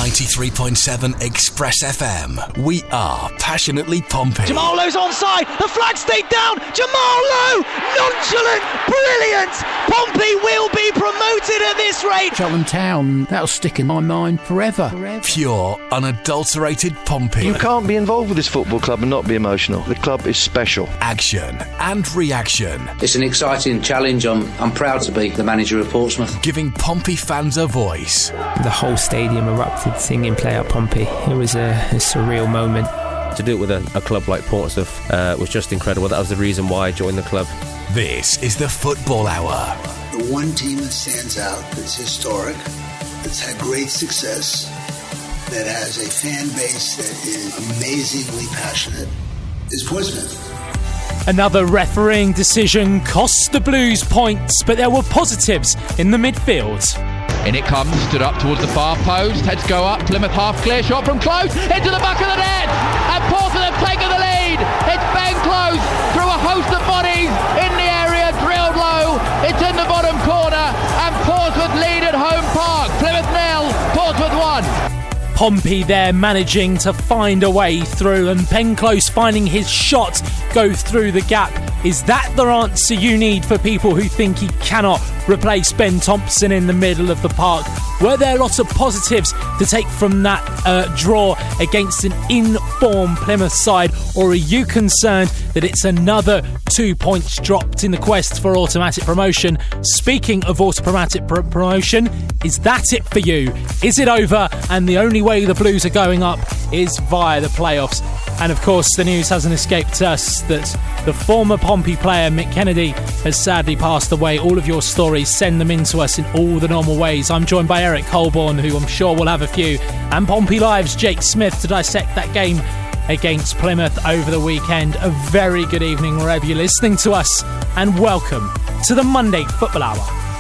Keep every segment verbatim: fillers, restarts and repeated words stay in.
ninety-three point seven Express F M. We are passionately Pompey. Jamal Lowe's onside. The flag stayed down. Jamal Lowe, nonchalant, brilliant. Pompey will be promoted at this rate. Cheltenham Town, that'll stick in my mind forever. forever. Pure, unadulterated Pompey. You can't be involved with this football club and not be emotional. The club is special. Action and reaction. It's an exciting challenge. I'm, I'm proud to be the manager of Portsmouth. Giving Pompey fans a voice. The whole stadium erupted singing Play Out Pompey. It was a, a surreal moment. To do it with a, a club like Portsmouth uh, was just incredible. That was the reason why I joined the club. This is the Football Hour. The one team that stands out, that's historic, that's had great success, that has a fan base that is amazingly passionate, is Portsmouth. Another refereeing decision cost the Blues points, but there were positives in the midfield. In it comes, stood up towards the far post, heads go up, Plymouth half clear, shot from close, into the back of the net, and Portsmouth have taken the lead. It's Ben Close through a host of bodies in the area, drilled low, it's in the bottom corner, and Portsmouth lead at home park. Plymouth nil, Portsmouth one. Pompey there managing to find a way through, and Penclose finding his shot go through the gap. Is that the answer you need for people who think he cannot replace Ben Thompson in the middle of the park? Were there lots of positives to take from that uh, draw against an in-form Plymouth side, or are you concerned that it's another two points dropped in the quest for automatic promotion? Speaking of automatic pr- promotion, is that it for you? Is it over and the only way the Blues are going up is via the playoffs? And of course, the news hasn't escaped us that the former Pompey player Mick Kennedy has sadly passed away. All of your stories, send them in to us in all the normal ways. I'm joined by Eric Colborne, who I'm sure will have a few, and Pompey Live's Jake Smith to dissect that game against Plymouth over the weekend. A very good evening wherever you're listening to us, and welcome to the Monday Football Hour.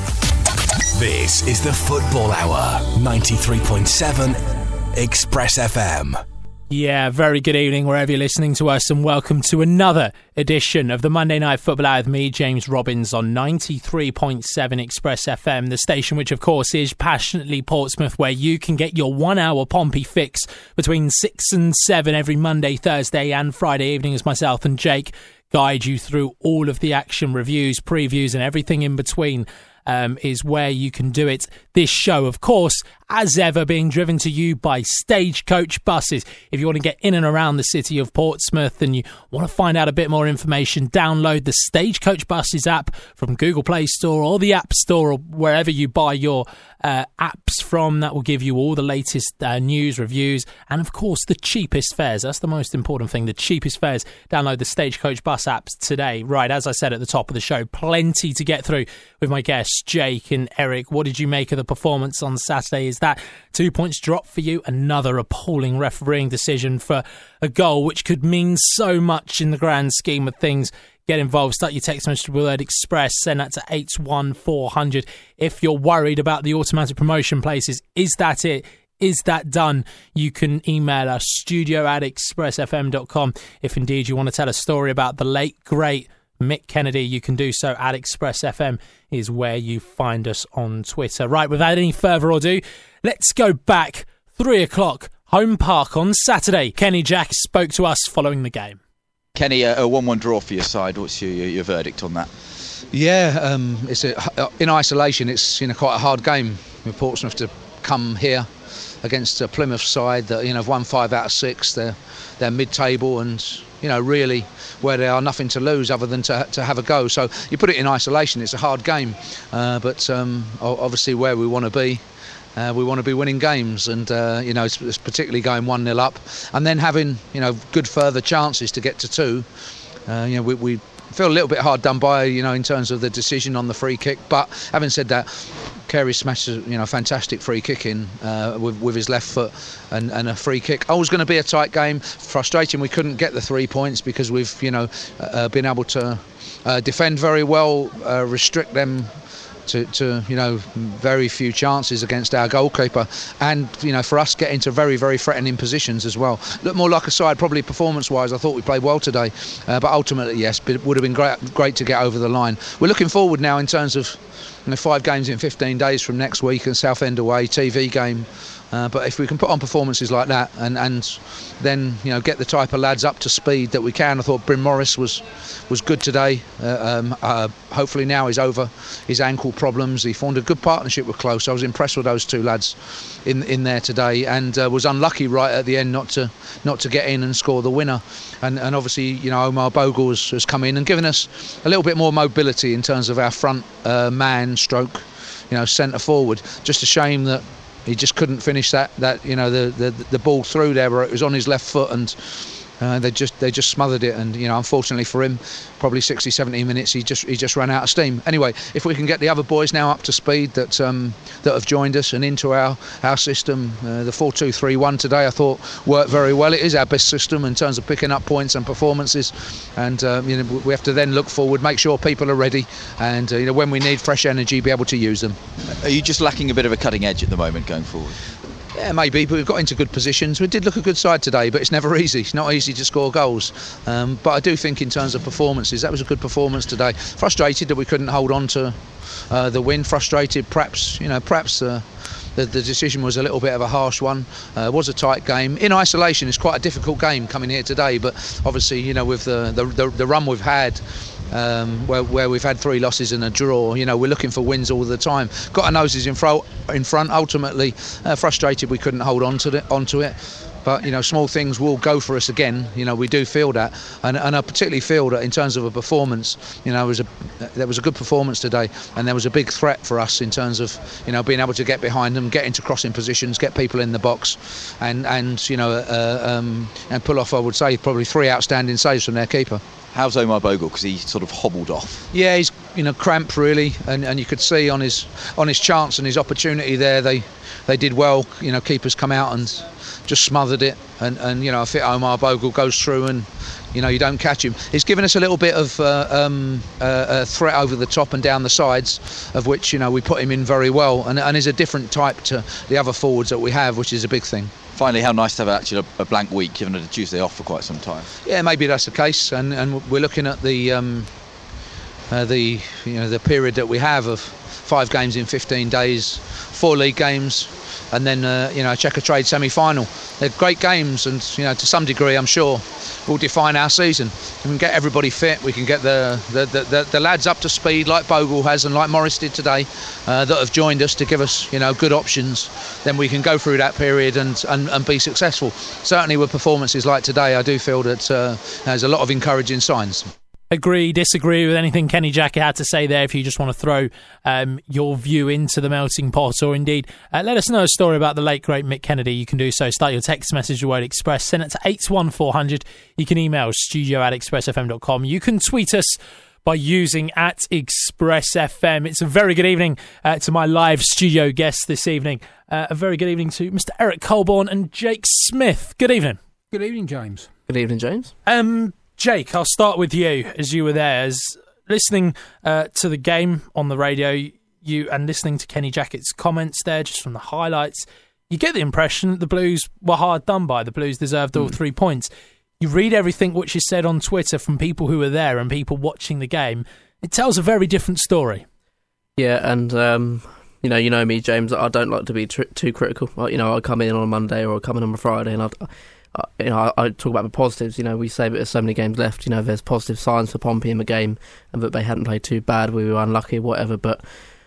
This is the Football Hour, ninety-three point seven Express F M. Yeah, very good evening wherever you're listening to us, and welcome to another edition of the Monday Night Football Hour with me, James Robbins, on ninety-three point seven Express F M, the station which of course is passionately Portsmouth, where you can get your one hour Pompey fix between six and seven every Monday, Thursday and Friday evening, as myself and Jake guide you through all of the action, reviews, previews and everything in between. Um, is where you can do it. This show, of course, as ever, being driven to you by Stagecoach buses. If you want to get in and around the city of Portsmouth and you want to find out a bit more information, download the Stagecoach buses app from Google Play Store or the App Store, or wherever you buy your uh, apps from. That will give you all the latest uh, news, reviews, and of course the cheapest fares. That's the most important thing, the cheapest fares. Download the Stagecoach bus apps today. Right, as I said at the top of the show, plenty to get through with my guests Jake and Eric. What did you make of the performance on Saturday? Is that two points drop for you? Another appalling refereeing decision for a goal which could mean so much in the grand scheme of things. Get involved. Start your text message with Word Express. Send that to eight one four hundred. If you're worried about the automatic promotion places, is that it? Is that done? You can email us, studio at express f m dot com. If indeed you want to tell a story about the late, great Mick Kennedy, you can do so at Express F M is where you find us on Twitter. Right, without any further ado, let's go back. Three o'clock, home park on Saturday. Kenny Jack spoke to us following the game. Kenny, a one-one draw for your side. What's your, your verdict on that? Yeah, um, it's a, in isolation, it's you know quite a hard game with Portsmouth to come here against a Plymouth side that you know have won five out of six. They're they're mid-table and you know really where they are nothing to lose other than to to have a go. So you put it in isolation, it's a hard game, uh, but um, obviously where we want to be. Uh, we want to be winning games, and uh, you know, it's, it's particularly going one nil up, and then having you know good further chances to get to two. Uh, you know, we, we feel a little bit hard done by, you know, in terms of the decision on the free kick. But having said that, Carey smashed a you know fantastic free kick in uh, with with his left foot and, and a free kick. Always going to be a tight game. Frustrating we couldn't get the three points because we've you know uh, been able to uh, defend very well, uh, restrict them. To, to you know very few chances against our goalkeeper, and you know for us get into very very threatening positions as well. Look more like a side probably performance wise. I thought we played well today, uh, but ultimately yes, but it would have been great great to get over the line. We're looking forward now in terms of you know, five games in fifteen days from next week, and Southend away, T V game. Uh, but if we can put on performances like that and, and then you know get the type of lads up to speed that we can. I thought Bryn Morris was was good today. Uh, um, uh, hopefully now he's over his ankle problems. He formed a good partnership with Close. I was impressed with those two lads in in there today, and uh, was unlucky right at the end not to not to get in and score the winner. And, and obviously you know Omar Bogle has, has come in and given us a little bit more mobility in terms of our front uh, man stroke, you know, centre forward. Just a shame that he just couldn't finish that, that you know, the, the the ball through there where it was on his left foot, and uh, they just they just smothered it. And you know, unfortunately for him, probably sixty, seventy minutes, he just he just ran out of steam. Anyway, if we can get the other boys now up to speed that um, that have joined us and into our our system, uh, the four two three one today I thought worked very well. It is our best system in terms of picking up points and performances, and um, you know we have to then look forward, make sure people are ready, and uh, you know when we need fresh energy, be able to use them. Are you just lacking a bit of a cutting edge at the moment going forward? Yeah, maybe, but we've got into good positions. We did look a good side today, but it's never easy. It's not easy to score goals. Um, but I do think in terms of performances, that was a good performance today. Frustrated that we couldn't hold on to uh, the win. Frustrated, perhaps, you know, perhaps uh, the, the decision was a little bit of a harsh one. Uh, it was a tight game. In isolation, it's quite a difficult game coming here today. But obviously, you know, with the the, the, the run we've had, Um, where, where we've had three losses and a draw, you know, we're looking for wins all the time. Got our noses in front. In front. Ultimately, uh, frustrated we couldn't hold on to it. Onto it. But you know, small things will go for us again. You know, we do feel that, and, and I particularly feel that in terms of a performance. You know, it was a there was a good performance today, and there was a big threat for us in terms of you know being able to get behind them, get into crossing positions, get people in the box, and and you know uh, um, and pull off. I would say probably three outstanding saves from their keeper. How's Omar Bogle? Because he sort of hobbled off. Yeah, he's you know cramped really, and, and you could see on his on his chance and his opportunity there, they they did well. You know, keepers come out and just smothered it, and, and you know I think Omar Bogle goes through and you know you don't catch him. He's given us a little bit of uh, um, uh, a threat over the top and down the sides, of which you know we put him in very well, and and is a different type to the other forwards that we have, which is a big thing. Finally, how nice to have actually a, a blank week, given it a Tuesday off for quite some time. Yeah, maybe that's the case, and and we're looking at the um, uh, the you know the period that we have of five games in fifteen days, four league games, and then uh, you know a Checker Trade semi-final. They're great games, and you know to some degree, I'm sure, will define our season. We can get everybody fit. We can get the the, the, the, the lads up to speed, like Bogle has and like Morris did today, uh, that have joined us to give us you know good options. Then we can go through that period and and, and be successful. Certainly with performances like today, I do feel that uh, there's a lot of encouraging signs. Agree, disagree with anything Kenny Jackett had to say there. If you just want to throw um, your view into the melting pot, or indeed uh, let us know a story about the late great Mick Kennedy, you can do so. Start your text message with Word Express, send it to eight one four hundred. You can email studio at express f m dot com. You can tweet us by using at Express F M. It's a very good evening uh, to my live studio guests this evening. Uh, a very good evening to Mister Eric Colborne and Jake Smith. Good evening. Good evening, James. Good evening, James. Um. Jake, I'll start with you, as you were there, as listening uh, to the game on the radio, you and listening to Kenny Jackett's comments there, just from the highlights, you get the impression that the Blues were hard done by. The Blues deserved all mm. three points. You read everything which is said on Twitter from people who were there and people watching the game. It tells a very different story. Yeah, and um, you know, you know me, James. I don't like to be tr- too critical. You know, I come in on a Monday or I come in on a Friday, and I. Uh, you know, I, I talk about the positives. You know, we say that there's so many games left. You know, there's positive signs for Pompey in the game, and that they hadn't played too bad. We were unlucky, whatever. But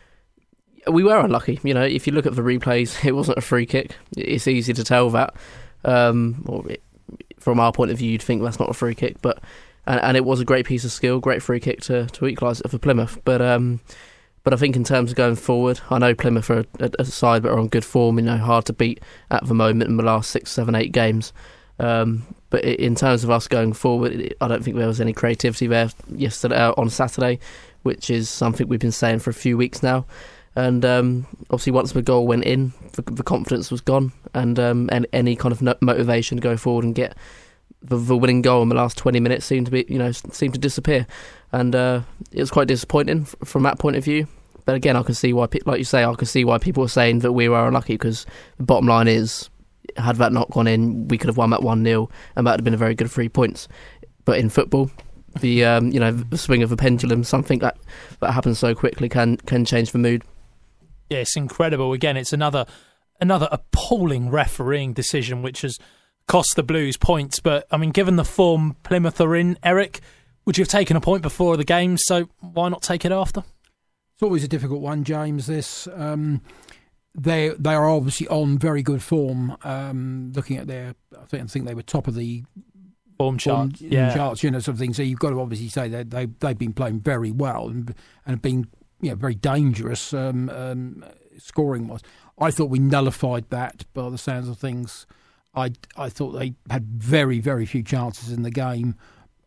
we were unlucky. You know, if you look at the replays, it wasn't a free kick. It's easy to tell that. Um, or it, from our point of view, you'd think that's not a free kick, but and, and it was a great piece of skill, great free kick to to equalise it for Plymouth. But um, but I think in terms of going forward, I know Plymouth are a, a side that are on good form. You know, hard to beat at the moment in the last six, seven, eight games. Um, but in terms of us going forward, I don't think there was any creativity there yesterday uh, on Saturday, which is something we've been saying for a few weeks now. And um, obviously, once the goal went in, the, the confidence was gone, and um, and any kind of no- motivation to go forward and get the, the winning goal in the last twenty minutes seemed to be, you know, seemed to disappear, and uh, it was quite disappointing f- from that point of view. But again, I can see why, like you say, I can see why people are saying that we were unlucky, because the bottom line is, had that not gone in, we could have won that one nil, and that would have been a very good three points. But in football, the um, you know the swing of a pendulum. Something that that happens so quickly can can change the mood. Yeah, it's incredible. Again, it's another another appalling refereeing decision which has cost the Blues points. But I mean, given the form Plymouth are in, Eric, would you have taken a point before the game? So why not take it after? It's always a difficult one, James. This um, they they are obviously on very good form. Um, looking at their, I think I think they were top of the form chart, form, yeah, charts, you know, sort of thing. So you've got to obviously say that they they've been playing very well and and have been, you know, very dangerous um, um, scoring wise. I thought we nullified that by the sounds of things. I I thought they had very very few chances in the game.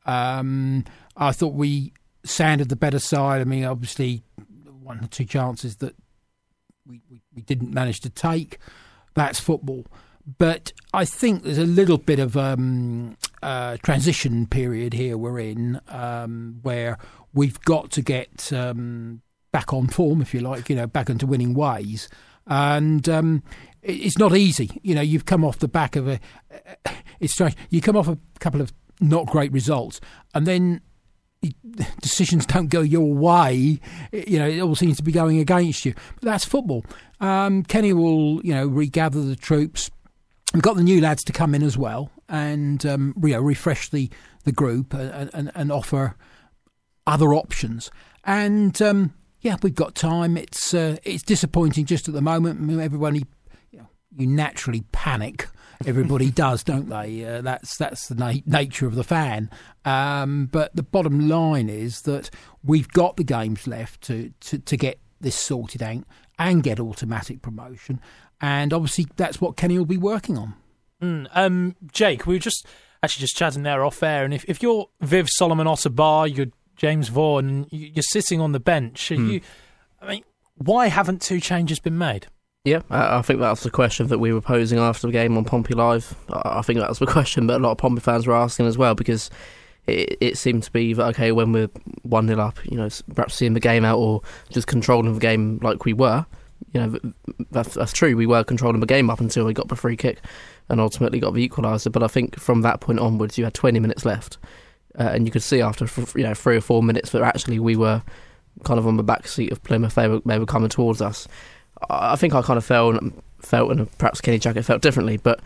Um, I thought we sanded the better side. I mean, obviously, one or two chances that we, we, we didn't manage to take. That's football. But I think there's a little bit of um, uh, transition period here we're in, um, where we've got to get um, back on form, if you like, you know, back into winning ways. And um, it, it's not easy. You know, you've come off the back of a... It's strange. You come off a couple of not great results, and then decisions don't go your way. You know, it all seems to be going against you. But that's football. Um, Kenny will, you know, regather the troops. We've got the new lads to come in as well, and um, you know, refresh the the group and, and, and offer other options. And um, yeah, we've got time. It's uh, it's disappointing just at the moment. I mean, everybody, you know, you naturally panic. Everybody does, don't they? Uh, that's that's the na- nature of the fan. Um, but the bottom line is that we've got the games left to, to, to get this sorted out and get automatic promotion. And obviously that's what Kenny will be working on. Mm, um, Jake, we were just actually just chatting there off air. And if, if you're Viv Solomon Ottabar, you're James Vaughan, and you're sitting on the bench, are mm. you, I mean, why haven't two changes been made? Yeah, I think that's the question that we were posing after the game on Pompey Live. I think that was the question that a lot of Pompey fans were asking as well, because it, it seemed to be that, okay, when we're one nil up, you know, perhaps seeing the game out or just controlling the game like we were, you know, that's, that's true. We were controlling the game up until we got the free kick and ultimately got the equaliser. But I think from that point onwards, you had twenty minutes left, uh, and you could see after, you know, three or four minutes that actually we were kind of on the back seat of Plymouth. They were, they were coming towards us. I think I kind of felt, felt, and perhaps Kenny Jackett felt differently, but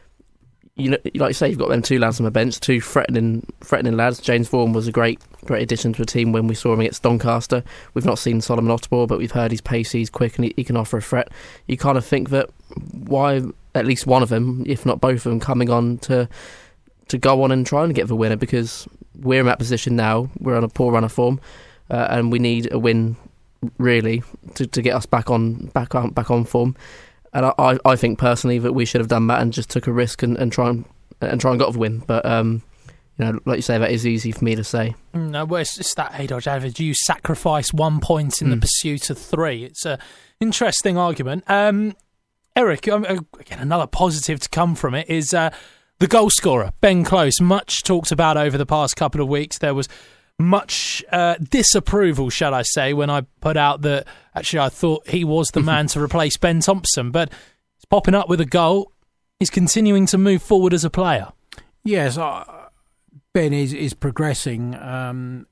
you know, like you say, you've got them two lads on the bench, two threatening, threatening lads. James Vaughan was a great, great addition to the team when we saw him against Doncaster. We've not seen Solomon Ottabar, but we've heard he's pacey, he's quick, and he, he can offer a threat. You kind of think that why at least one of them, if not both of them, coming on to to go on and try and get the winner, because we're in that position now. We're on a poor run of form, uh, and we need a win, really, to, to get us back on back on back on form. And I, I think personally that we should have done that and just took a risk and, and try and and try and got the win. But um, you know, like you say, that is easy for me to say. No, well, it's, it's that age-old adage: you sacrifice one point in mm. the pursuit of three. It's a interesting argument. Um, Eric, um, again, another positive to come from it is uh, the goal scorer, Ben Close. Much talked about over the past couple of weeks. There was much uh, disapproval, shall I say, when I put out that actually I thought he was the man to replace Ben Thompson, but he's popping up with a goal. He's continuing to move forward as a player. Yes, uh, Ben is is progressing. Um,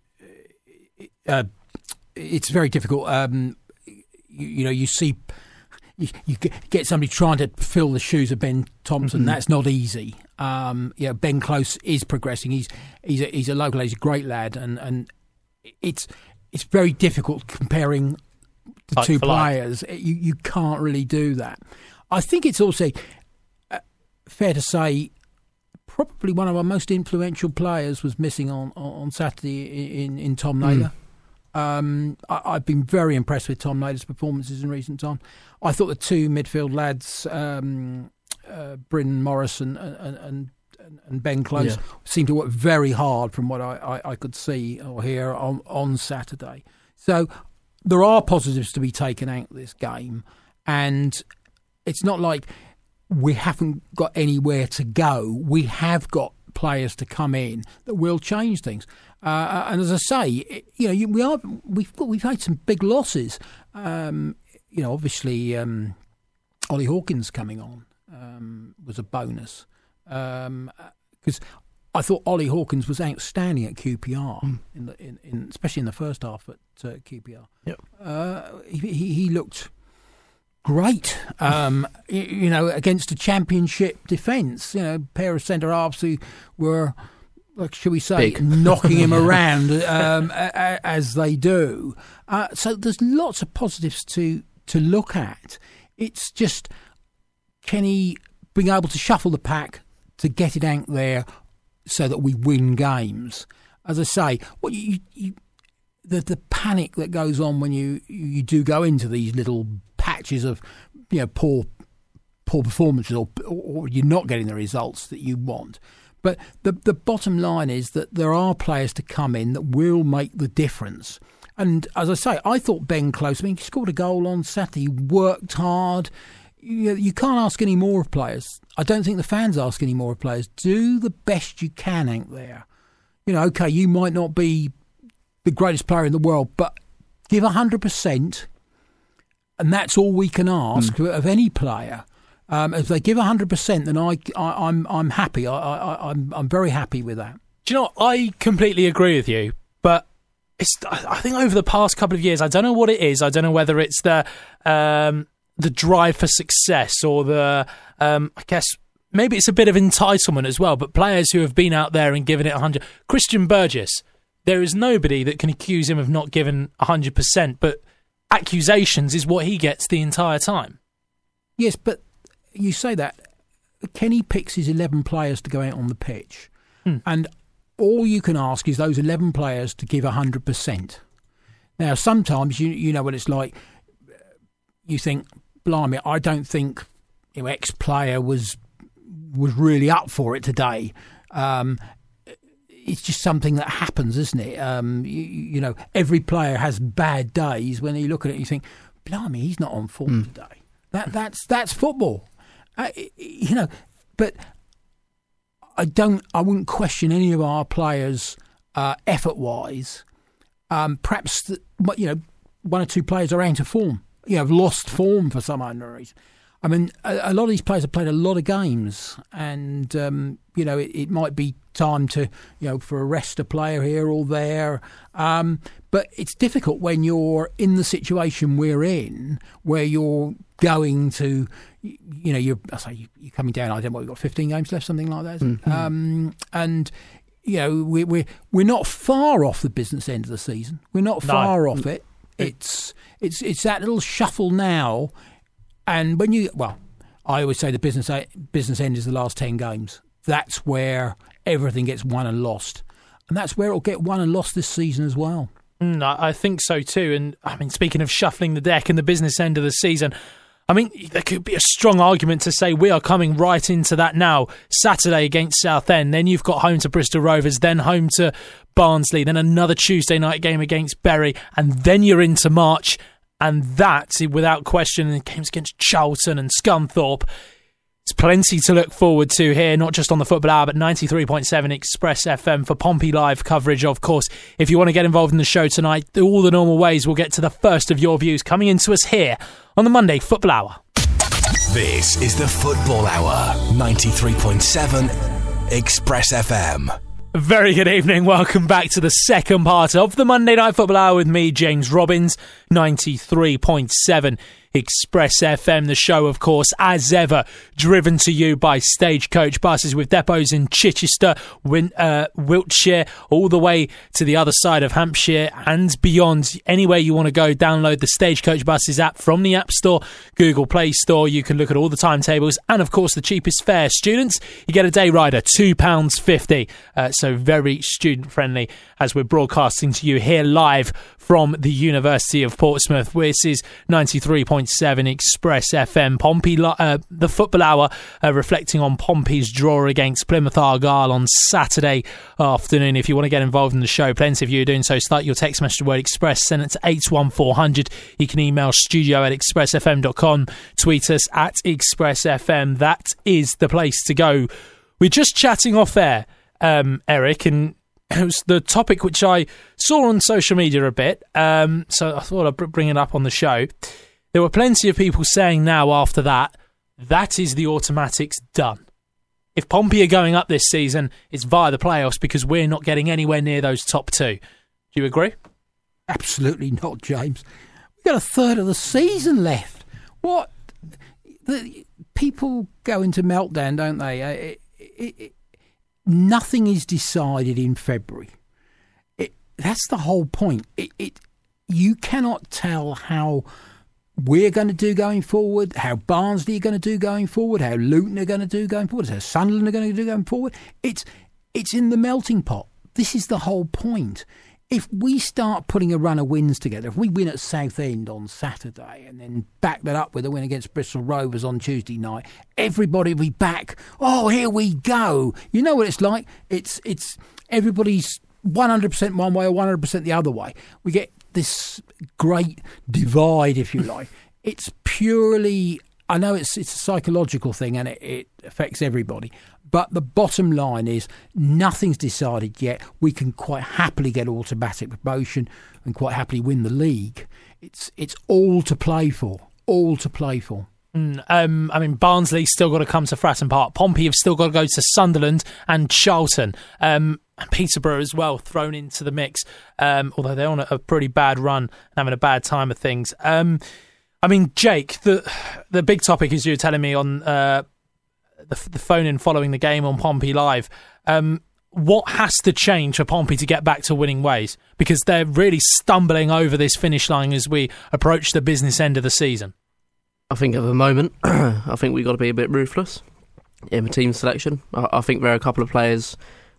uh, it's very difficult. Um, you, you know, you see, you, you get somebody trying to fill the shoes of Ben Thompson. Mm-hmm. That's not easy. Um, yeah, Ben Close is progressing. He's he's a, he's a local. He's a great lad, and, and it's it's very difficult comparing the like two players. Like. You you can't really do that. I think it's also uh, fair to say probably one of our most influential players was missing on on Saturday in in Tom Naylor. Mm. Um, I, I've been very impressed with Tom Naylor's performances in recent time. I thought the two midfield lads. Um, Uh, Bryn Morris and, and, and, and Ben Close yeah. seemed to work very hard from what I, I, I could see or hear on, on Saturday. So there are positives to be taken out of this game, and it's not like we haven't got anywhere to go. We have got players to come in that will change things. Uh, and as I say, you know, we are we've got, we've had some big losses. Um, you know, obviously um, Ollie Hawkins coming on. Um, was a bonus because um, I thought Ollie Hawkins was outstanding at Q P R, mm. in, the, in, in especially in the first half at uh, Q P R. Yep. Uh, he, he looked great, um, you, you know, against a championship defence. You know, a pair of centre halves who were, like, shall we say, Big. knocking him around um, a, a, as they do. Uh, so there's lots of positives to to look at. It's just, can he being able to shuffle the pack to get it out there so that we win games? As I say, what you, you, the the panic that goes on when you you do go into these little patches of, you know, poor poor performances, or, or you're not getting the results that you want. But the the bottom line is that there are players to come in that will make the difference. And as I say, I thought Ben Close, I mean, he scored a goal on Saturday, he worked hard. You, you can't ask any more of players. I don't think the fans ask any more of players. Do the best you can out there. You know, OK, you might not be the greatest player in the world, but give one hundred percent, and that's all we can ask mm. of any player. Um, if they give one hundred percent, then I, I, I'm I'm happy. I, I, I'm I'm very happy with that. Do you know what? I completely agree with you, but it's, I think over the past couple of years, I don't know what it is. I don't know whether it's the um, the drive for success or the, um, I guess, maybe it's a bit of entitlement as well, but players who have been out there and given it one hundred. Christian Burgess, there is nobody that can accuse him of not giving one hundred percent, but accusations is what he gets the entire time. Yes, but you say that. Kenny picks his eleven players to go out on the pitch, hmm. and all you can ask is those eleven players to give one hundred percent. Now, sometimes, you you know what it's like, you think, blimey, I don't think, you know, X player was was really up for it today. Um, it's just something that happens, isn't it? Um, you, you know, every player has bad days. When you look at it, you think, blimey, he's not on form mm. today. That that's that's football, uh, you know. But I don't. I wouldn't question any of our players uh, effort-wise. Um, perhaps, the, you know, one or two players are out of form. You know, have lost form for some unknown reason. I mean, a, a lot of these players have played a lot of games, and um, you know, it, it might be time to, you know, for a rest a player here or there. Um, but it's difficult when you're in the situation we're in, where you're going to, you know, you're I say you're coming down. I don't know, we've got fifteen games left, something like that. Mm-hmm. Um, and you know, we, we're we're not far off the business end of the season. We're not far no. off it. It's it's it's that little shuffle now. And when you, well, I always say the business business end is the last ten games. That's where everything gets won and lost. And that's where it'll get won and lost this season as well. Mm, I think so too. And I mean, speaking of shuffling the deck and the business end of the season, I mean, there could be a strong argument to say we are coming right into that now. Saturday against Southend, then you've got home to Bristol Rovers, then home to Barnsley, then another Tuesday night game against Bury, and then you're into March. And that, without question, games against Charlton and Scunthorpe. It's plenty to look forward to here, not just on the Football Hour, but ninety-three point seven Express F M for Pompey Live coverage, of course. If you want to get involved in the show tonight, all the normal ways, we'll get to the first of your views coming into us here on the Monday Football Hour. This is the Football Hour, ninety-three point seven Express F M. Very good evening. Welcome back to the second part of the Monday Night Football Hour with me, James Robbins, ninety-three point seven Express F M. The show, of course, as ever, driven to you by Stagecoach buses with depots in Chichester, Win- uh, Wiltshire, all the way to the other side of Hampshire and beyond. Anywhere you want to go, download the Stagecoach buses app from the App Store, Google Play Store. You can look at all the timetables and, of course, the cheapest fare. Students, you get a day rider, two pounds fifty. Uh, so very student-friendly as we're broadcasting to you here live from the University of Portsmouth. This is ninety-three point seven Express F M. Pompey, uh, the Football Hour, uh, reflecting on Pompey's draw against Plymouth Argyle on Saturday afternoon. If you want to get involved in the show, plenty of you are doing so. Start your text message word Express, send it to eight one four hundred. You can email studio at express f m dot com, tweet us at Express F M. That is the place to go. We're just chatting off air, um, Eric, and it was the topic which I saw on social media a bit, um, so I thought I'd bring it up on the show. There were plenty of people saying now after that, that is the automatics done. if Pompey are going up this season, it's via the playoffs because we're not getting anywhere near those top two. Do you agree? Absolutely not, James. We've got a third of the season left. What? The, people go into meltdown, don't they? It, it, it, nothing is decided in February. It, that's the whole point. It, it you cannot tell how we're going to do going forward, how Barnsley are going to do going forward, how Luton are going to do going forward, how Sunderland are going to do going forward. It's it's in the melting pot. This is the whole point. If we start putting a run of wins together, if we win at Southend on Saturday and then back that up with a win against Bristol Rovers on Tuesday night, everybody will be back. Oh, here we go. You know what it's like? It's it's everybody's one hundred percent one way or one hundred percent the other way. We get this great divide, if you like. It's purely, I know it's it's a psychological thing and it, it affects everybody. But the bottom line is nothing's decided yet. We can quite happily get automatic promotion and quite happily win the league. It's it's all to play for, all to play for. Mm, um, I mean, Barnsley's still got to come to Fratton Park. Pompey have still got to go to Sunderland and Charlton. Um, and Peterborough as well thrown into the mix, um, although they're on a, a pretty bad run and having a bad time of things. Um, I mean, Jake, the the big topic is you were telling me on uh, the, the phone in following the game on Pompey Live. Um, what has to change for Pompey to get back to winning ways? Because they're really stumbling over this finish line as we approach the business end of the season. I think at the moment, I think we've got to be a bit ruthless in the team selection. I, I think there are a couple of players,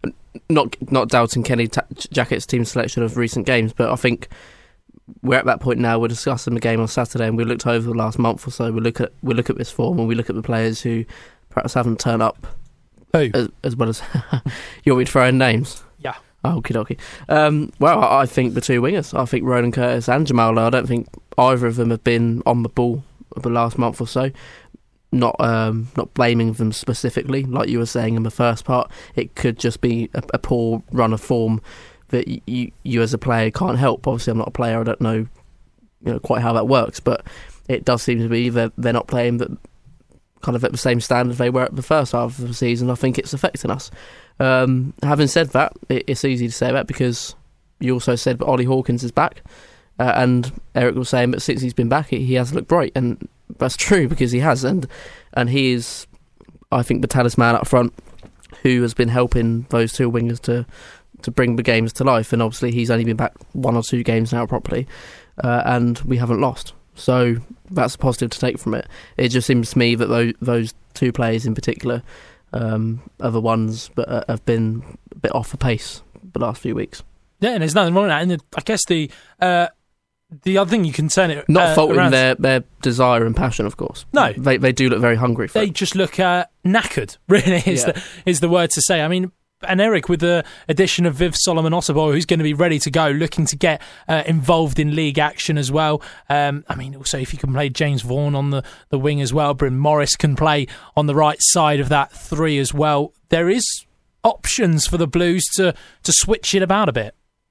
not not doubting Kenny Ta- Jackett's team selection of recent games, but I think we're at that point now. We're discussing the game on Saturday, and we looked over the last month or so. We look at we look at this form, and we look at the players who perhaps haven't turned up. Who? As, as well as you want me to throw in names? Yeah. Oh, okie dokie. Um, well, I, I think the two wingers. I think Ronan Curtis and Jamal Lowe. I don't think either of them have been on the ball the last month or so. Not um, not blaming them specifically, like you were saying in the first part. It could just be a, a poor run of form that y- you you as a player can't help. Obviously, I'm not a player. I don't know, you know quite how that works, but it does seem to be that they're not playing that kind of at the same standard they were at the first half of the season. I think it's affecting us. Um, having said that, it, it's easy to say that because you also said that Ollie Hawkins is back. Uh, and Eric was saying that since he's been back, he, he has looked bright, and that's true because he has, and and he is, I think, the talisman up front who has been helping those two wingers to to bring the games to life. And obviously, he's only been back one or two games now properly, uh, and we haven't lost. So that's a positive to take from it. It just seems to me that those, those two players in particular um, are the ones that have been a bit off the pace the last few weeks. Yeah, and there's nothing wrong with that. And the, I guess the uh, the other thing you can turn it not uh, faulting around, their, their desire and passion, of course. No, they they do look very hungry for they it. just look uh, knackered. Really, is yeah. the is the word to say. I mean, and Eric with the addition of Viv Solomon Otaboy, who's going to be ready to go, looking to get uh, involved in league action as well. Um, I mean, also if you can play James Vaughan on the, the wing as well, Bryn Morris can play on the right side of that three as well. There is options for the Blues to to switch it about a bit.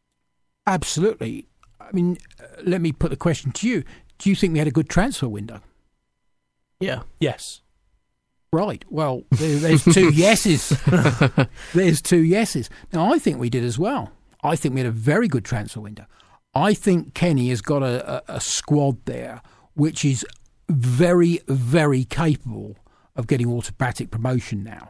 Absolutely. I mean, uh, let me put the question to you. Do you think we had a good transfer window? Yeah. Yes. Right. Well, there, there's two yeses. There's two yeses. Now, I think we did as well. I think we had a very good transfer window. I think Kenny has got a, a, a squad there which is very, very capable of getting automatic promotion now.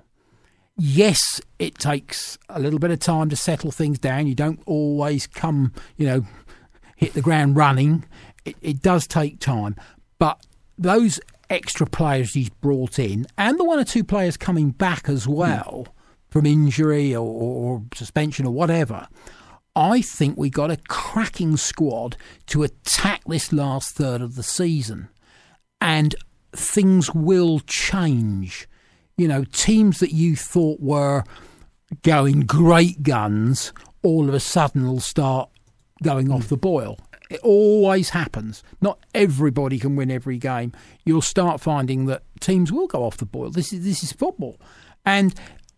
Yes, it takes a little bit of time to settle things down. You don't always come, you know, hit the ground running. It, it does take time. But those extra players he's brought in, and the one or two players coming back as well from injury or, or suspension or whatever, I think we got a cracking squad to attack this last third of the season. And things will change. You know, teams that you thought were going great guns, all of a sudden will start going off the boil. It always happens. Not everybody can win every game. You'll start finding that teams will go off the boil. This is this is football. And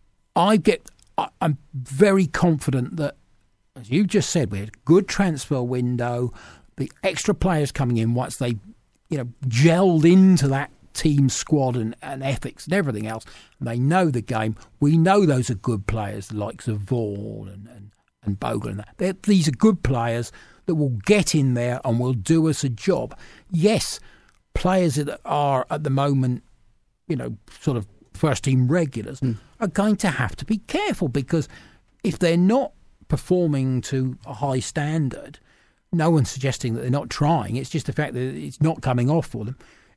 I get, I'm very confident that, as you just said, we had a good transfer window. The extra players coming in once they, you know, gelled into that team squad and, and ethics and everything else. And they know the game. We know those are good players, the likes of Vaughan and, and, and Bogle and that. They're, these are good players that will get in there and will do us a job. Yes, players that are at the moment, you know, sort of first team regulars mm. are going to have to be careful, because if they're not performing to a high standard, no one's suggesting that they're not trying. It's just the fact that it's not coming off for them.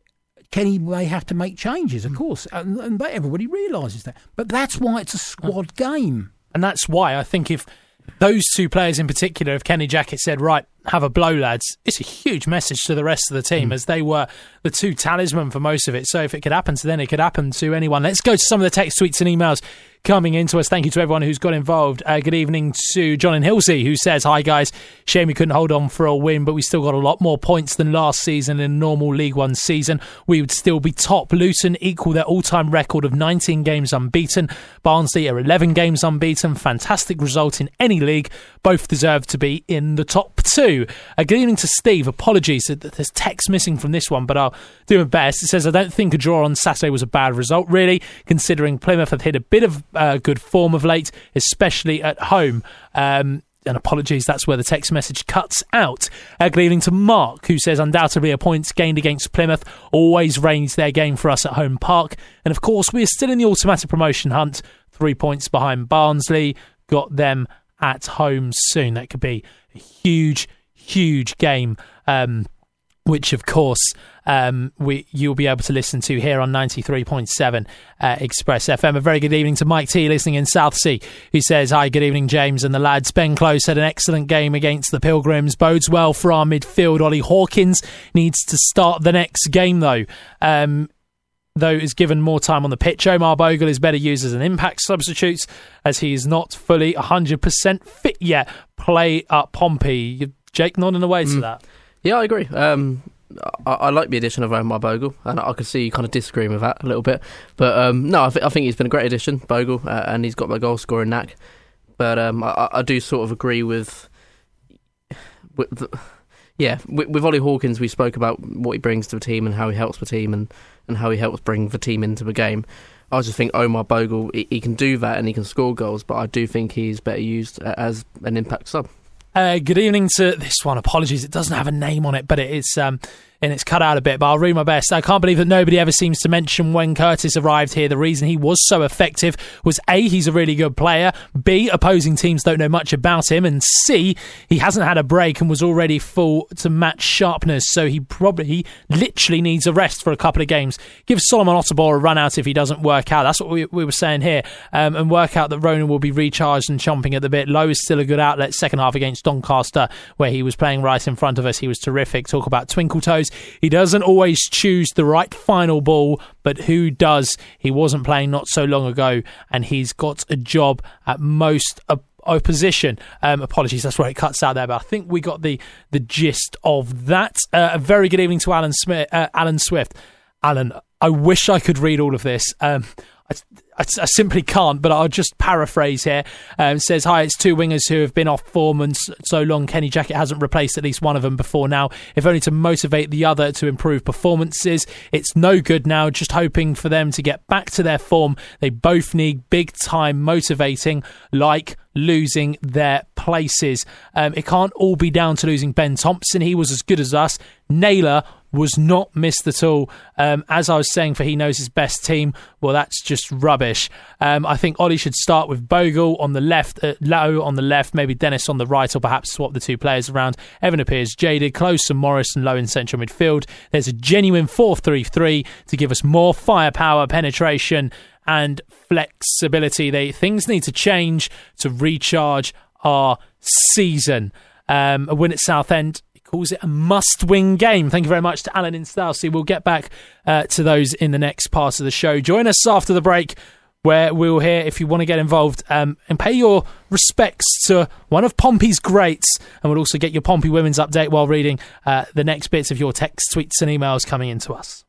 Kenny may have to make changes, of course, and, and everybody realises that. But that's why it's a squad game. And that's why I think if those two players in particular, if Kenny Jackett said, right, have a blow, lads, it's a huge message to the rest of the team, mm. as they were the two talisman for most of it. So if it could happen to them, it could happen to anyone. Let's go to some of the text, tweets and emails coming into us. Thank you to everyone who's got involved. Uh, good evening to John in Hilsey, who says, hi guys, shame we couldn't hold on for a win, but we still got a lot more points than last season in a normal League One season. We would still be top. Luton equal their all-time record of nineteen games unbeaten. Barnsley are eleven games unbeaten. Fantastic result in any league. Both deserve to be in the top two. Uh, good evening to Steve. Apologies, there's text missing from this one, but I'll do my best. It says, I don't think a draw on Saturday was a bad result, really, considering Plymouth have hit a bit of uh, good form of late, especially at home. Um, and apologies, that's where the text message cuts out. Uh, good evening to Mark, who says, undoubtedly a points gained against Plymouth always reigns their game for us at Home Park. And of course, we're still in the automatic promotion hunt, three points behind Barnsley. Got them at home soon. That could be a huge, huge game, um, which of course um, we you'll be able to listen to here on ninety-three point seven uh, Express F M. A very good evening to Mike T, listening in Southsea, who says, hi, good evening James and the lads. Ben Close had an excellent game against the Pilgrims, bodes well for our midfield. Ollie Hawkins needs to start the next game though. Um, though is given more time on the pitch. Omar Bogle is better used as an impact substitute, as he is not fully one hundred percent fit yet. Play up Pompey. Jake nodding away to mm. that. Yeah, I agree. Um, I, I like the addition of Omar Bogle, and I can see you kind of disagreeing with that a little bit. But um, no, I, th- I think he's been a great addition, Bogle, uh, and he's got the goal scoring knack. But um, I, I do sort of agree with, with the, yeah, with, with Ollie Hawkins. We spoke about what he brings to the team and how he helps the team and, and how he helps bring the team into the game. I just think Omar Bogle, he, he can do that and he can score goals, but I do think he's better used as an impact sub. Uh, good evening to this one. Apologies, it doesn't have a name on it, but it is, um, and it's cut out a bit, but I'll read my best. I can't believe that nobody ever seems to mention when Curtis arrived here. The reason he was so effective was A, he's a really good player, B, opposing teams don't know much about him, and C, he hasn't had a break and was already full to match sharpness, so he probably literally needs a rest for a couple of games. Give Solomon Otterball a run out if he doesn't work out. That's what we, we were saying here, um, and work out that Ronan will be recharged and chomping at the bit. Lowe is still a good outlet. Second half against Doncaster, where he was playing right in front of us, he was terrific. Talk about twinkle toes. He doesn't always choose the right final ball, but who does? He wasn't playing not so long ago, and he's got a job at most op- opposition. Um, apologies, that's where it cuts out there, but I think we got the, the gist of that. Uh, a very good evening to Alan Smith, uh, Alan Swift. Alan, I wish I could read all of this. Um, I, I, I simply can't, but I'll just paraphrase here. Um, it says, hi, it's two wingers who have been off form and so long Kenny Jackett hasn't replaced at least one of them before now, if only to motivate the other to improve performances. It's no good now, just hoping for them to get back to their form. They both need big time motivating, like losing their places. Um, it can't all be down to losing Ben Thompson. He was as good as us. Naylor was not missed at all. Um, as I was saying, for he knows his best team, well, that's just rubbish. Um, I think Ollie should start with Bogle on the left, uh, Lowe on the left, maybe Dennis on the right, or perhaps swap the two players around. Evan appears jaded, Close and Morris and Lowe in central midfield. There's a genuine four three three to give us more firepower, penetration and flexibility. They Things need to change to recharge our season. Um, a win at Southend calls it a must-win game. Thank you very much to Alan in Southsea. We'll get back uh, to those in the next part of the show. Join us after the break, where we'll hear if you want to get involved um, and pay your respects to one of Pompey's greats. And we'll also get your Pompey Women's update while reading uh, the next bits of your texts, tweets and emails coming into us.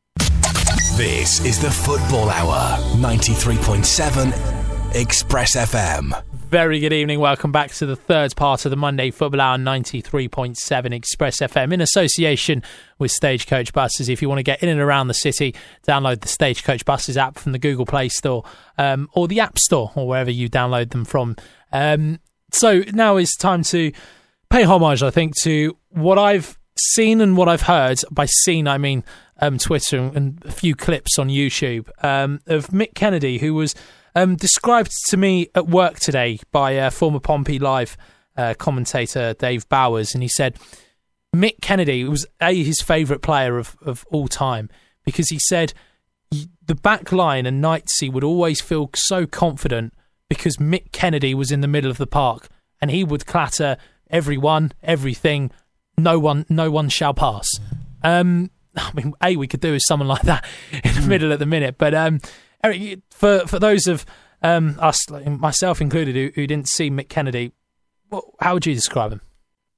This is the Football Hour, ninety-three point seven Express F M. Very good evening. Welcome back to the third part of the Monday Football Hour, ninety-three point seven Express F M in association with Stagecoach Buses. If you want to get in and around the city, download the Stagecoach Buses app from the Google Play Store um, or the App Store or wherever you download them from. Um, so now is time to pay homage, I think, to what I've seen and what I've heard. By seen, I mean um, Twitter and a few clips on YouTube um, of Mick Kennedy, who was Um, described to me at work today by uh, former Pompey Live uh, commentator Dave Bowers, and he said Mick Kennedy was a, his favourite player of, of all time, because he said the back line and Knightsey would always feel so confident because Mick Kennedy was in the middle of the park and he would clatter everyone, everything, no one, no one shall pass. Um, I mean, A, we could do with someone like that in the middle at the minute, but um, Eric, for for those of um, us, like myself included, who, who didn't see Mick Kennedy, what, how would you describe him?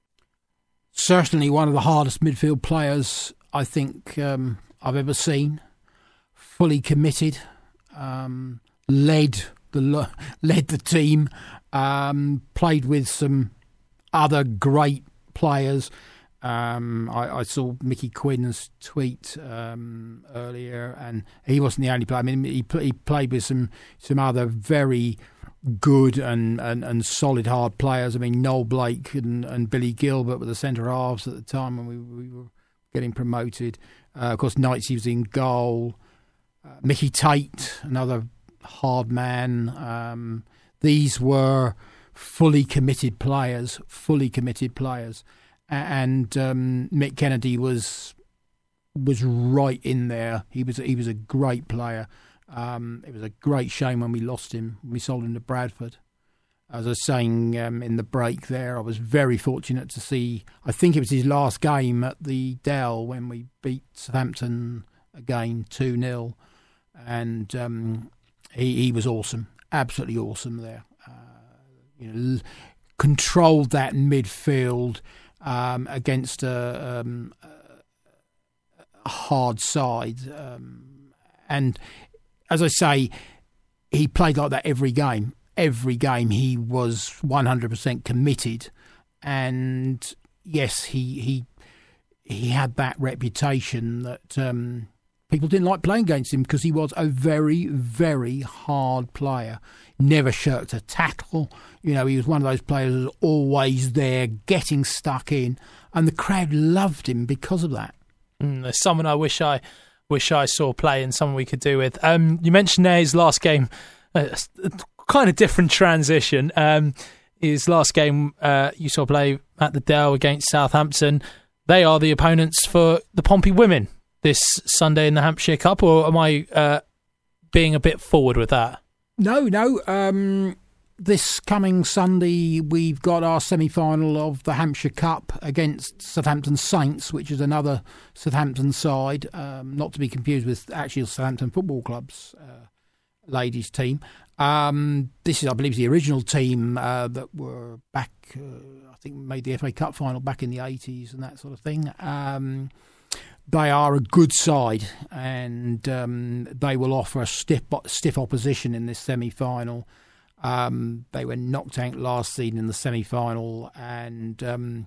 Certainly one of the hardest midfield players I think um, I've ever seen. Fully committed, um, led the led the team, um, played with some other great players. Um, I, I saw Mickey Quinn's tweet um, earlier, and he wasn't the only player. I mean, he, he played with some some other very good and, and, and solid hard players. I mean, Noel Blake and, and Billy Gilbert were the centre halves at the time when we, we were getting promoted. Uh, of course, Knightsey was in goal. Uh, Mickey Tate, another hard man. Um, these were fully committed players, fully committed players. And um, Mick Kennedy was was right in there. He was he was a great player. Um, it was a great shame when we lost him. We sold him to Bradford. As I was saying um, in the break there, I was very fortunate to see. I think it was his last game at the Dell when we beat Southampton again two nil, and um, he he was awesome, absolutely awesome there. Uh, you know, controlled that midfield. Um, against a, um, a hard side. Um, and as I say, he played like that every game. Every game he was one hundred percent committed. And yes, he he he had that reputation that um, people didn't like playing against him because he was a very, very hard player. Never shirked a tackle. You know, he was one of those players who was always there, getting stuck in, and the crowd loved him because of that. Mm, there's someone I wish I wish I saw play, and someone we could do with. Um, you mentioned there his last game, uh, kind of different transition. Um, his last game uh, you saw play at the Dell against Southampton. They are the opponents for the Pompey women this Sunday in the Hampshire Cup, or am I uh, being a bit forward with that? No, no. Um, this coming Sunday, we've got our semi-final of the Hampshire Cup against Southampton Saints, which is another Southampton side, um, not to be confused with actual Southampton Football Club's uh, ladies' team. Um, this is, I believe, the original team uh, that were back, uh, I think, made the F A Cup final back in the eighties and that sort of thing. Um, They are a good side, and um, they will offer a stiff stiff opposition in this semi-final. Um, they were knocked out last season in the semi-final, and um,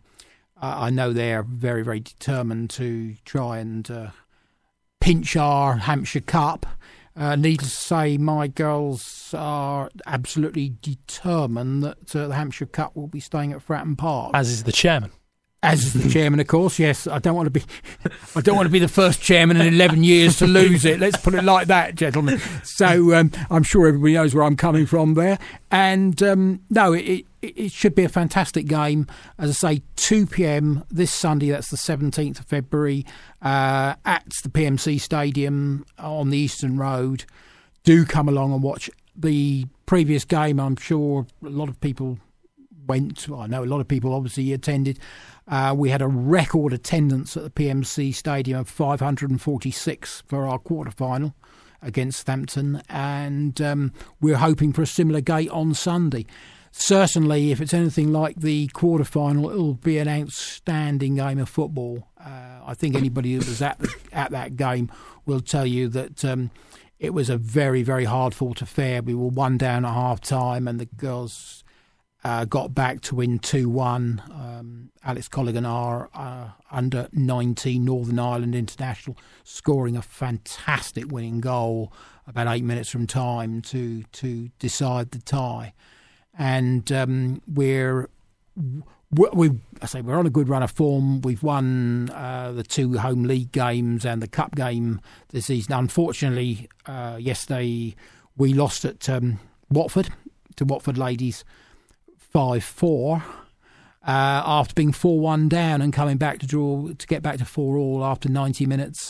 I know they're very, very determined to try and uh, pinch our Hampshire Cup. Uh, needless to say, my girls are absolutely determined that uh, the Hampshire Cup will be staying at Fratton Park. As is the chairman. As is the chairman, of course. Yes, I don't want to be. I don't want to be the first chairman in eleven years to lose it. Let's put it like that, gentlemen. So um, I'm sure everybody knows where I'm coming from there. And um, no, it, it it should be a fantastic game. As I say, two p.m. this Sunday. That's the seventeenth of February uh, at the P M C Stadium on the Eastern Road. Do come along and watch the previous game. I'm sure a lot of people went. I know a lot of people obviously attended. Uh, we had a record attendance at the P M C Stadium of five hundred forty-six for our quarter-final against Southampton, and um, we're hoping for a similar gate on Sunday. Certainly, if it's anything like the quarter-final, it'll be an outstanding game of football. Uh, I think anybody that was at the, at that game will tell you that um, it was a very, very hard-fought affair. We were one down at half-time, and the girls uh, got back to win two one. Um, Alex Colligan, our uh, under nineteen Northern Ireland international, scoring a fantastic winning goal about eight minutes from time to to decide the tie. And um, we're we I say we're on a good run of form. We've won uh, the two home league games and the cup game this season. Unfortunately, uh, yesterday we lost at um, Watford to Watford Ladies five four uh, after being four one down and coming back to draw to get back to four all after ninety minutes.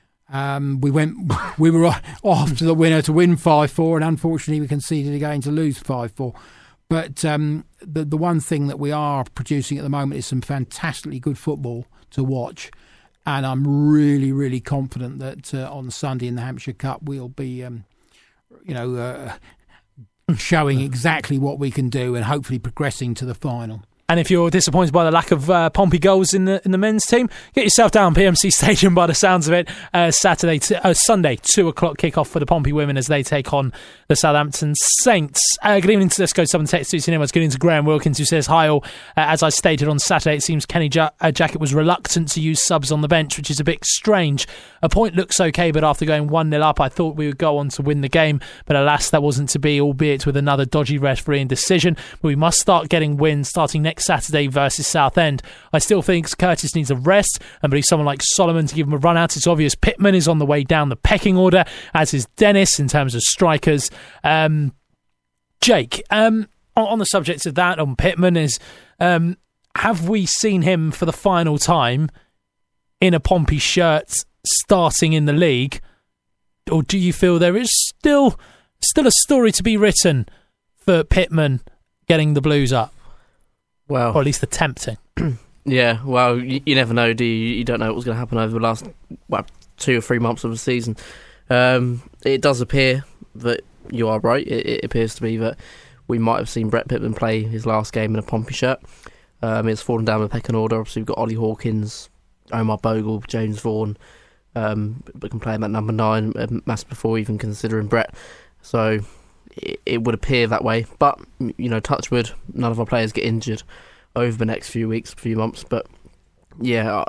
Um, we went we were off to the winner to win five four, and unfortunately we conceded again to lose five four. But um, the the one thing that we are producing at the moment is some fantastically good football to watch, and I'm really, really confident that uh, on Sunday in the Hampshire Cup we'll be, um, you know, uh, showing exactly what we can do and hopefully progressing to the final. And if you're disappointed by the lack of uh, Pompey goals in the in the men's team, get yourself down P M C Stadium by the sounds of it. Uh, Saturday, t- uh, Sunday, two o'clock kickoff for the Pompey women as they take on the Southampton Saints. Uh, good evening to Let's Go Southern Text two cinemas. Good evening to Graham Wilkins, who says, hi all. Uh, as I stated on Saturday, it seems Kenny ja- uh, Jackett was reluctant to use subs on the bench, which is a bit strange. A point looks okay, but after going one nil up, I thought we would go on to win the game. But alas, that wasn't to be, albeit with another dodgy refereeing decision. But we must start getting wins starting next Saturday versus Southend. I still think Curtis needs a rest and believe someone like Solomon to give him a run out. It's obvious Pittman is on the way down the pecking order, as is Dennis in terms of strikers. Um, Jake, um, on, on the subject of that, on Pittman, is um, have we seen him for the final time in a Pompey shirt starting in the league, or do you feel there is still still a story to be written for Pittman getting the Blues up? Well, or at least attempting. Yeah, well, you, you never know, do you? You don't know what's going to happen over the last well, two or three months of the season. Um, it does appear that you are right. It, it appears to be that we might have seen Brett Pittman play his last game in a Pompey shirt. Um, it's fallen down the pecking order. Obviously, we've got Ollie Hawkins, Omar Bogle, James Vaughan, um, but can play him at number nine, um, mass before even considering Brett. So it, it would appear that way. But, you know, touch wood, none of our players get injured over the next few weeks, few months. But, yeah,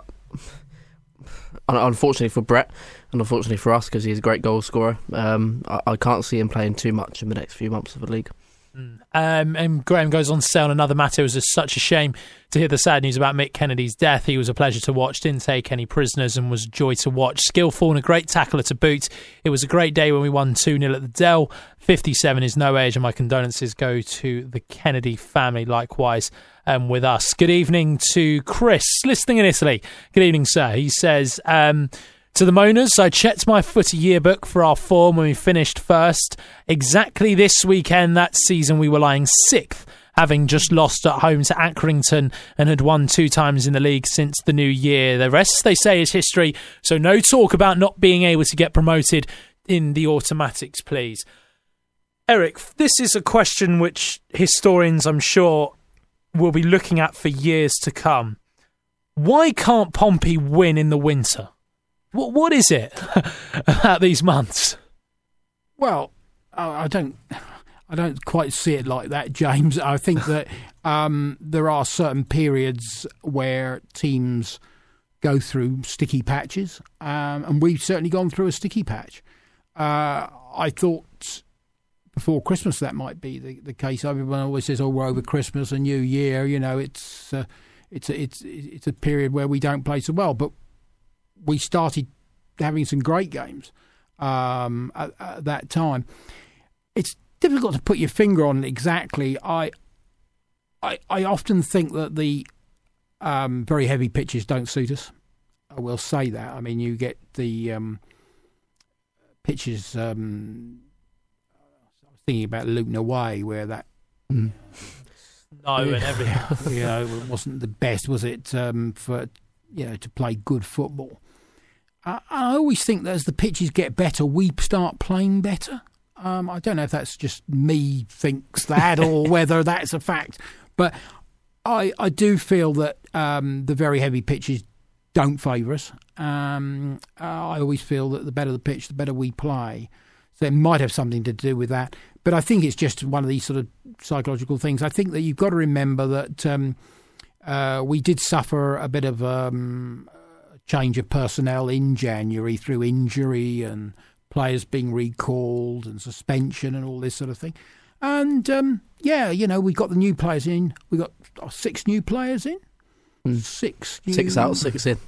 unfortunately for Brett, and unfortunately for us, because he's a great goal scorer, um, I, I can't see him playing too much in the next few months of the league. Um, and Graham goes on to say on another matter, it was just such a shame to hear the sad news about Mick Kennedy's death. He was a pleasure to watch, didn't take any prisoners, and was a joy to watch. Skillful and a great tackler to boot. It was a great day when we won two nil at the Dell. fifty-seven is no age, and my condolences go to the Kennedy family likewise um, with us. Good evening to Chris, listening in Italy. Good evening, sir. He says... Um, To the Moaners, I checked my footy yearbook for our form when we finished first. Exactly this weekend that season we were lying sixth, having just lost at home to Accrington and had won two times in the league since the new year. The rest, they say, is history, so no talk about not being able to get promoted in the automatics, please. Eric, this is a question which historians, I'm sure, will be looking at for years to come. Why can't Pompey win in the winter? What what is it about these months? Well, I don't, I don't quite see it like that, James. I think that um, there are certain periods where teams go through sticky patches, um, and we've certainly gone through a sticky patch. Uh, I thought before Christmas that might be the, the case. Everyone always says, "Oh, we're over Christmas and New Year." You know, it's uh, it's a, it's it's a period where we don't play so well, but we started having some great games um, at, at that time. It's difficult to put your finger on it exactly. I, I, I often think that the um, very heavy pitches don't suit us. I will say that. I mean, you get the um, pitches. Um, I was thinking about Luton away, where that. Mm. No, and everything. You know, it wasn't the best, was it, um, for you know to play good football. I, I always think that as the pitches get better, we start playing better. Um, I don't know if that's just me thinks that or whether that's a fact, but I I do feel that um, the very heavy pitches don't favour us. Um, I always feel that the better the pitch, the better we play. So it might have something to do with that. But I think it's just one of these sort of psychological things. I think that you've got to remember that um, uh, we did suffer a bit of um, change of personnel in January through injury and players being recalled and suspension and all this sort of thing. And, um, yeah, you know, we got the new players in. We got oh, six new players in. Mm. Six new... Six out, six in.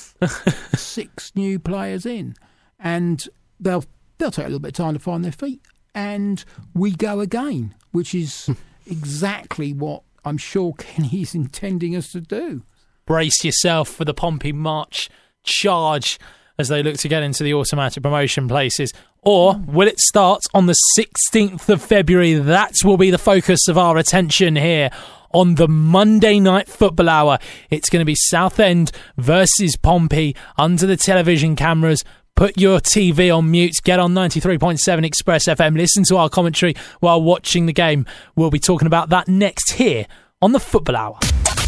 Six new players in. And they'll they'll take a little bit of time to find their feet. And we go again, which is exactly what I'm sure Kenny's intending us to do. Brace yourself for the Pompey March charge as they look to get into the automatic promotion places. Or will it start on the sixteenth of February? That will be the focus of our attention here on the Monday Night Football Hour. It's going to be Southend versus Pompey under the television cameras. Put your T V on mute, get on ninety-three point seven Express F M, listen to our commentary while watching the game. We'll be talking about that next here on the Football Hour.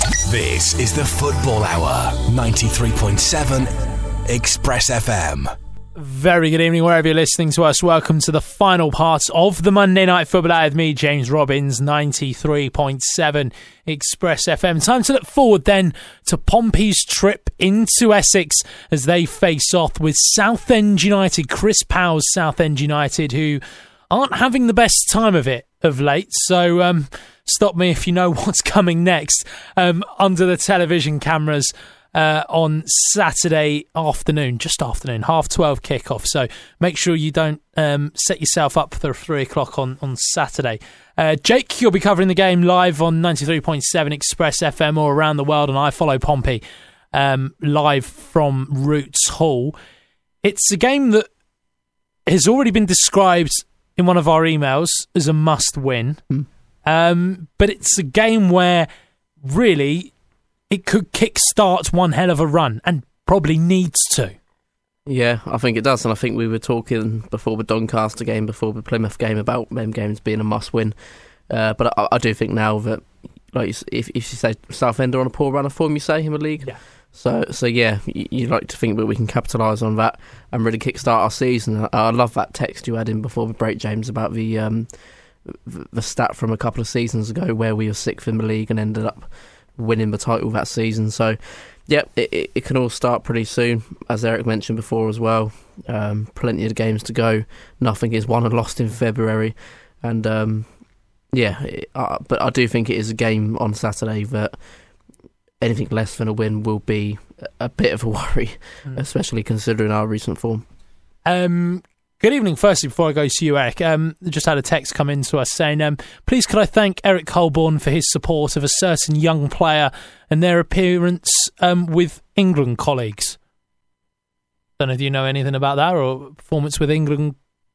This is the Football Hour, ninety-three point seven Express F M. Very good evening, wherever you're listening to us. Welcome to the final part of the Monday Night Football Hour with me, James Robbins, ninety-three point seven Express F M. Time to look forward then to Pompey's trip into Essex as they face off with Southend United, Chris Powell's Southend United, who aren't having the best time of it of late. So um, stop me if you know what's coming next um, under the television cameras. Uh, on Saturday afternoon, just afternoon, half twelve kickoff. So make sure you don't um, set yourself up for three o'clock on, on Saturday. Uh, Jake, you'll be covering the game live on ninety-three point seven Express F M or around the world on I Follow Pompey, um, live from Roots Hall. It's a game that has already been described in one of our emails as a must-win. Mm. Um, but it's a game where really it could kickstart one hell of a run and probably needs to. Yeah, I think it does, and I think we were talking before the Doncaster game, before the Plymouth game, about them games being a must-win. Uh, but I, I do think now that, like, if if you say Southend are on a poor run of form, you say in the league. Yeah. So so yeah, you, you like to think that we can capitalise on that and really kickstart our season. I, I love that text you had in before the break, James, about the um, the stat from a couple of seasons ago where we were sixth in the league and ended up winning the title that season. So yeah, it, it, it can all start pretty soon, as Eric mentioned before as well. Um, plenty of games to go. Nothing is won and lost in February, and um, yeah, it, uh, but I do think it is a game on Saturday that anything less than a win will be a bit of a worry, mm. especially considering our recent form. Um, good evening. Firstly, before I go to you, Eric, um, just had a text come in to us saying, um, please could I thank Eric Colborne for his support of a certain young player and their appearance um, with England colleagues. Don't know if you know anything about that or performance with England.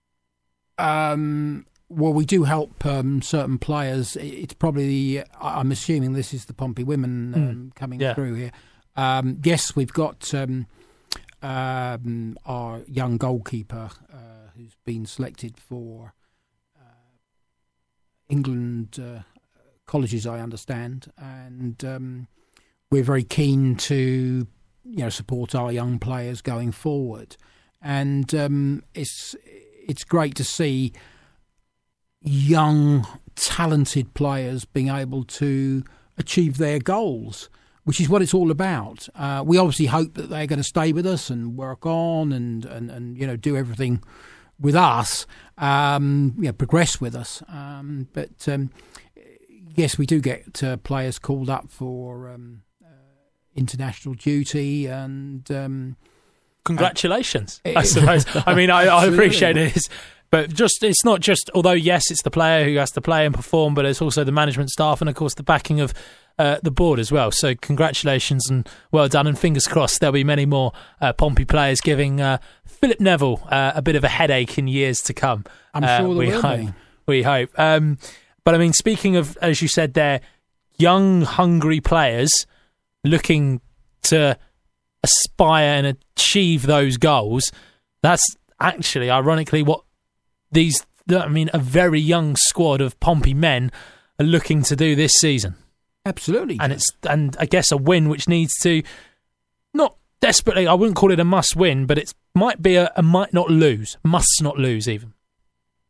Um, well, we do help um, certain players. It's probably the, I'm assuming this is the Pompey women um, mm. coming yeah. through here. Um, yes, we've got um, um, our young goalkeeper uh, who's been selected for uh, England uh, colleges, I understand, and um, we're very keen to, you know, support our young players going forward. And um, it's it's great to see young, talented players being able to achieve their goals, which is what it's all about. Uh, we obviously hope that they're going to stay with us and work on and, and, and you know, do everything with us, um, you know, progress with us. Um, but um, yes, we do get uh, players called up for um, uh, international duty, and um, congratulations. Uh, I suppose. I mean, I, I appreciate it. It's, but just it's not just. Although yes, it's the player who has to play and perform, but it's also the management staff and of course the backing of Uh, the board as well. So congratulations and well done, and fingers crossed there'll be many more uh, Pompey players giving uh, Philip Neville uh, a bit of a headache in years to come. I'm uh, sure there we will hope, be. We hope. Um, but I mean, speaking of, as you said there, young, hungry players looking to aspire and achieve those goals, that's actually, ironically, what these, I mean, a very young squad of Pompey men are looking to do this season. Absolutely. And it's and I guess a win which needs to, not desperately, I wouldn't call it a must win, but it might be a, a might not lose, must not lose even.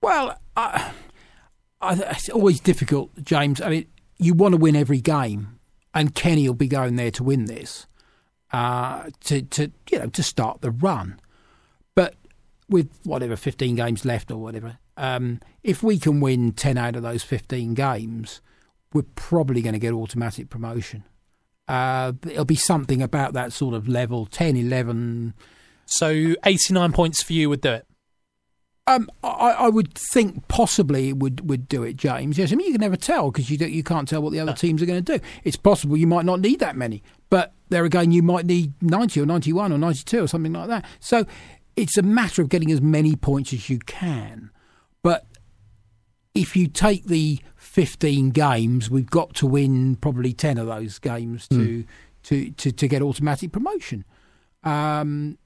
Well, I, I, it's always difficult, James. I mean, you want to win every game, and Kenny will be going there to win this, uh, to to you know to start the run. But with whatever fifteen games left or whatever, um, if we can win ten out of those fifteen games, we're probably going to get automatic promotion. Uh, it'll be something about that sort of level, ten, eleven. So eighty-nine points for you would do it? Um, I, I would think possibly it would, would do it, James. Yes, I mean, you can never tell because you, you can't tell what the other no. teams are going to do. It's possible you might not need that many, but there again, you might need ninety or ninety-one or ninety-two or something like that. So it's a matter of getting as many points as you can. But if you take the fifteen games, we've got to win probably ten of those games to mm. to, to, to get automatic promotion. Um,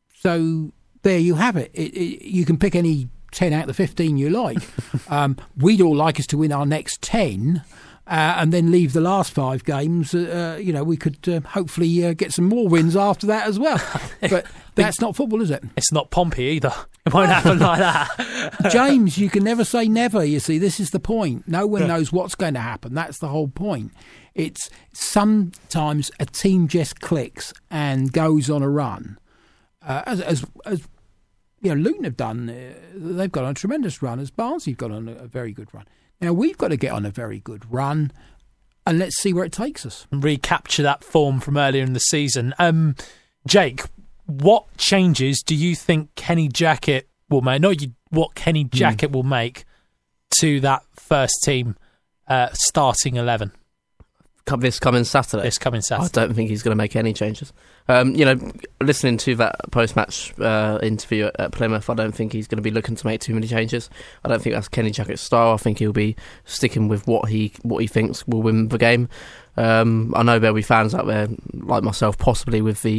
so there you have it. It, it. You can pick any ten out of the fifteen you like. um, we'd all like us to win our next ten uh, and then leave the last five games. Uh, you know, we could uh, hopefully uh, get some more wins after that as well. But that's not football, is it? It's not Pompey either. It won't happen like that. James, you can never say never, you see. This is the point. No one knows what's going to happen. That's the whole point. It's sometimes a team just clicks and goes on a run. Uh, as, as, as you know, Luton have done. Uh, they've got on a tremendous run, as Barnsley've got on a, a very good run. Now, we've got to get on a very good run, and let's see where it takes us. Recapture that form from earlier in the season. Um, Jake, what changes do you think Kenny Jackett will make? Not you, what Kenny Jackett mm. will make to that first team uh, starting eleven? Come, this coming Saturday. This coming Saturday. I don't think he's going to make any changes. Um, you know, listening to that post-match uh, interview at, at Plymouth, I don't think he's going to be looking to make too many changes. I don't think that's Kenny Jackett's style. I think he'll be sticking with what he what he thinks will win the game. Um, I know there'll be fans out there like myself, possibly with the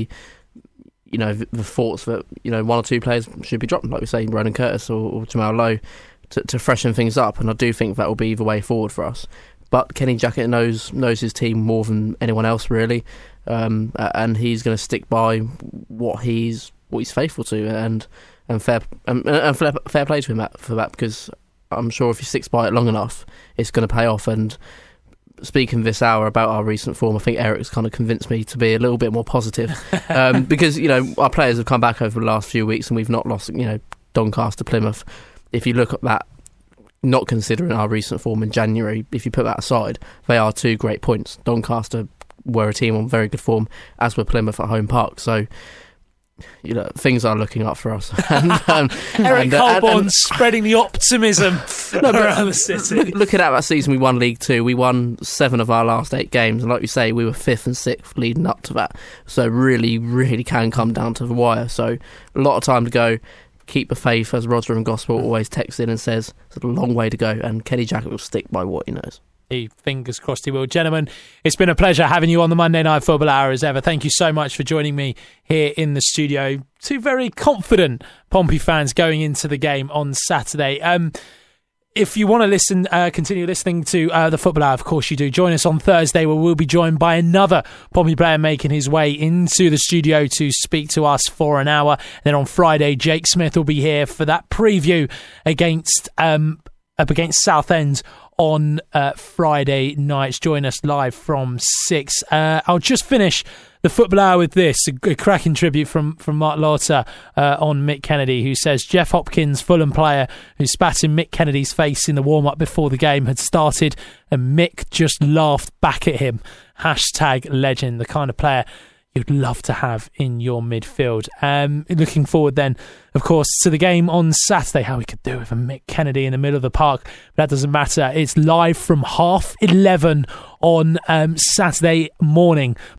you know the, the thoughts that you know one or two players should be dropped, like we say, Ronan Curtis or, or Jamal Lowe, to, to freshen things up. And I do think that will be the way forward for us. But Kenny Jackett knows knows his team more than anyone else, really, um, and he's going to stick by what he's what he's faithful to, and and fair and, and fair, fair play to him for that, because I'm sure if he sticks by it long enough, it's going to pay off. And speaking this hour about our recent form, I think Eric's kind of convinced me to be a little bit more positive, um, because you know our players have come back over the last few weeks, and we've not lost, you know, Doncaster, Plymouth. If you look at that, not considering our recent form in January, if you put that aside, they are two great points. Doncaster were a team on very good form, as were Plymouth at home park. So, you know, things are looking up for us. and, um, Eric and, Colborne and, and, spreading the optimism no, around the city. Look, looking at that season, we won League Two. We won seven of our last eight games. And like we say, we were fifth and sixth leading up to that. So really, really can come down to the wire. So a lot of time to go. Keep the faith, as Roger and Gospel always texts in and says. It's a long way to go, and Kenny Jackett will stick by what he knows. He, fingers crossed he will. Gentlemen, it's been a pleasure having you on the Monday Night Football Hour as ever. Thank you so much for joining me here in the studio. Two very confident Pompey fans going into the game on Saturday. Um, if you want to listen, uh, continue listening to uh, the Football Hour, of course you do. Join us on Thursday, where we'll be joined by another Pompey player making his way into the studio to speak to us for an hour. Then on Friday, Jake Smith will be here for that preview against um, up against Southend on uh, Friday nights. Join us live from six. Uh, I'll just finish the Football Hour with this, a, a cracking tribute from, from Mark Lauter uh, on Mick Kennedy, who says Jeff Hopkins, Fulham player who spat in Mick Kennedy's face in the warm-up before the game, had started, and Mick just laughed back at him. Hashtag legend, the kind of player you'd love to have in your midfield. Um, looking forward then, of course, to the game on Saturday. How we could do with a Mick Kennedy in the middle of the park, but that doesn't matter. It's live from half eleven on um, Saturday morning.